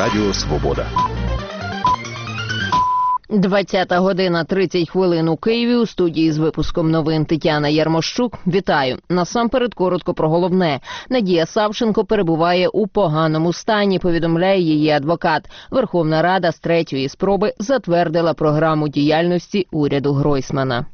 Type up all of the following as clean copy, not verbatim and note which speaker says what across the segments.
Speaker 1: Радіо Свобода.
Speaker 2: 20 година 30 хвилин у Києві. У студії з випуском новин Тетяна Ярмощук. Вітаю. Насамперед коротко про головне. Надія Савченко перебуває у поганому стані, повідомляє її адвокат. Верховна Рада з третьої спроби затвердила програму діяльності уряду Гройсмана.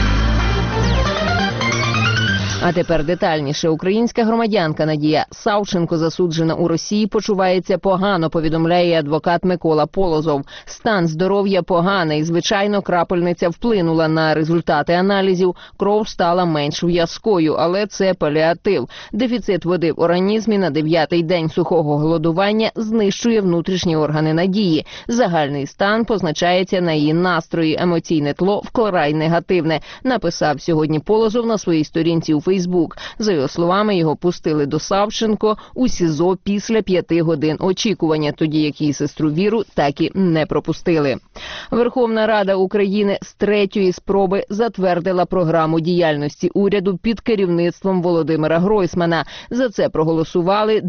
Speaker 2: А тепер детальніше. Українська громадянка Надія Савченко, засуджена у Росії, почувається погано, повідомляє адвокат Микола Полозов. Стан здоров'я поганий. Звичайно, крапельниця вплинула на результати аналізів. Кров стала менш в'язкою, але це паліатив. Дефіцит води в організмі на 9-й день сухого голодування знищує внутрішні органи Надії. Загальний стан позначається на її настрої. Емоційне тло вкрай негативне, написав сьогодні Полозов на своїй сторінці у Фейсбук. За його словами, його пустили до Савченко у СІЗО після 5 годин очікування, тоді як її сестру Віру так і не пропустили. Верховна Рада України з третьої спроби затвердила програму діяльності уряду під керівництвом Володимира Гройсмана. За це проголосували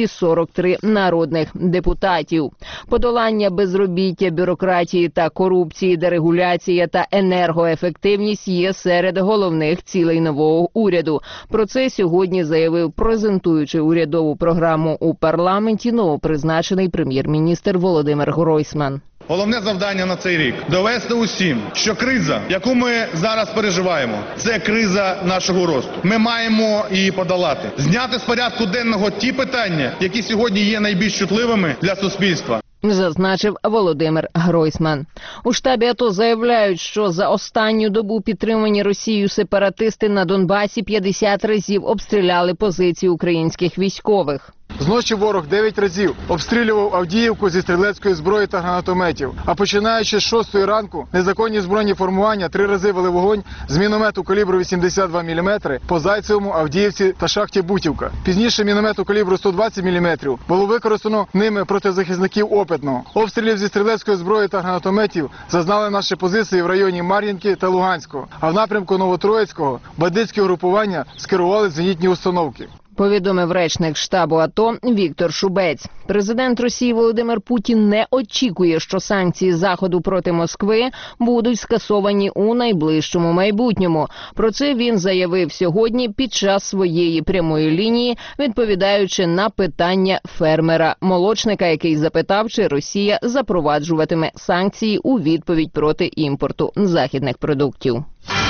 Speaker 2: 243 народних депутатів. Подолання безробіття, бюрократії та корупції, дерегуляція та енергоефективність є серед головних цілей нового уряду. Про це сьогодні заявив, презентуючи урядову програму у парламенті, новопризначений прем'єр-міністр Володимир Гройсман.
Speaker 3: Головне завдання на цей рік – довести усім, що криза, яку ми зараз переживаємо, це криза нашого росту. Ми маємо її подолати. Зняти з порядку денного ті питання, які сьогодні є найбільш чутливими для суспільства.
Speaker 2: Зазначив Володимир Гройсман. У штабі АТО заявляють, що за останню добу підтримані Росією сепаратисти на Донбасі 50 разів обстріляли позиції українських військових.
Speaker 4: Зночі ворог 9 разів обстрілював Авдіївку зі стрілецької зброї та гранатометів. А починаючи з 6 ранку, незаконні збройні формування 3 рази вели вогонь з міномету калібру 82 мм по Зайцевому, Авдіївці та шахті Бутівка. Пізніше міномету калібру 120 мм було використано ними проти захисників Опитного. Обстрілів зі стрілецької зброї та гранатометів зазнали наші позиції в районі Мар'їнки та Луганського. А в напрямку Новотроїцького бандитські угрупування скерували зенітні установки.
Speaker 2: Повідомив речник штабу АТО Віктор Шубець. Президент Росії Володимир Путін не очікує, що санкції Заходу проти Москви будуть скасовані у найближчому майбутньому. Про це він заявив сьогодні під час своєї прямої лінії, відповідаючи на питання фермера-молочника, який запитав, чи Росія запроваджуватиме санкції у відповідь проти імпорту західних продуктів.